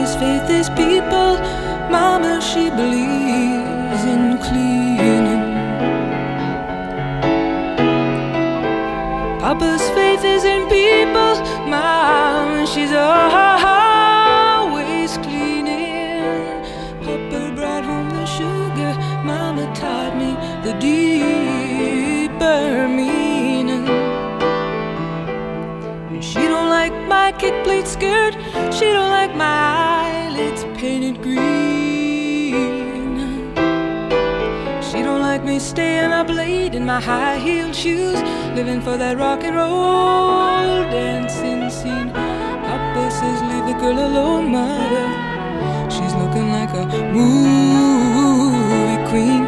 Papa's faith is people. Mama, she believes in cleaning. Papa's faith is in people. Mama, she's always cleaning. Papa brought home the sugar. Mama taught me the deeper meaning. She don't like my kick pleat skirt. She don't like my eyelids painted green. She don't like me staying up late in my high-heeled shoes, living for that rock and roll dancing scene. Papa says leave the girl alone, mother. She's looking like a movie queen.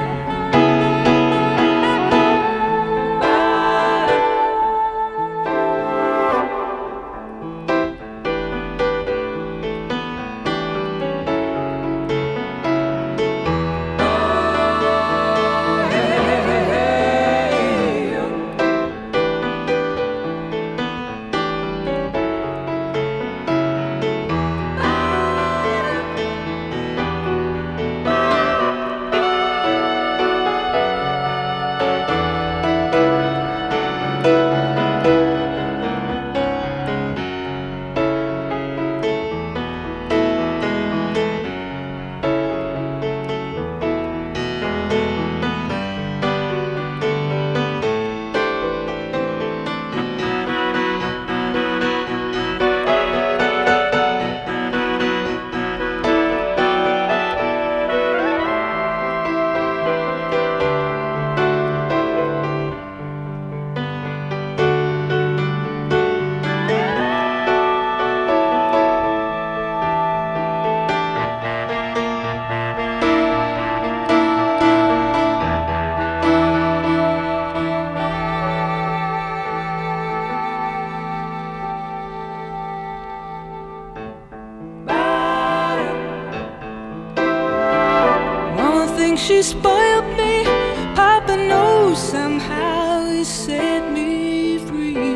She spoiled me. Papa knows somehow he set me free.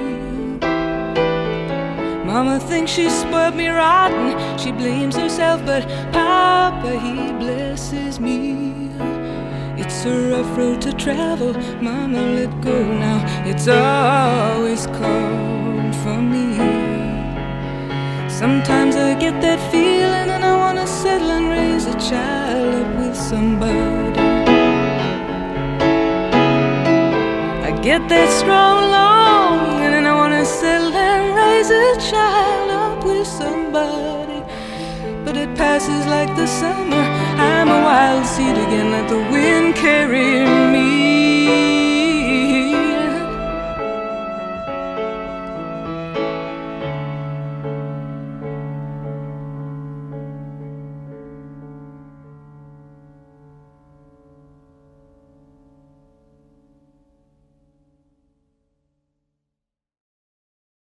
Mama thinks she spoiled me rotten. She blames herself, but Papa, he blesses me. It's a rough road to travel. Mama, let go now. It's always called for me. Sometimes I get that feeling and I wanna settle and raise a child up with somebody. I get that strong longing and I wanna settle and raise a child up with somebody. But it passes like the summer. I'm a wild seed again, let the wind carry me.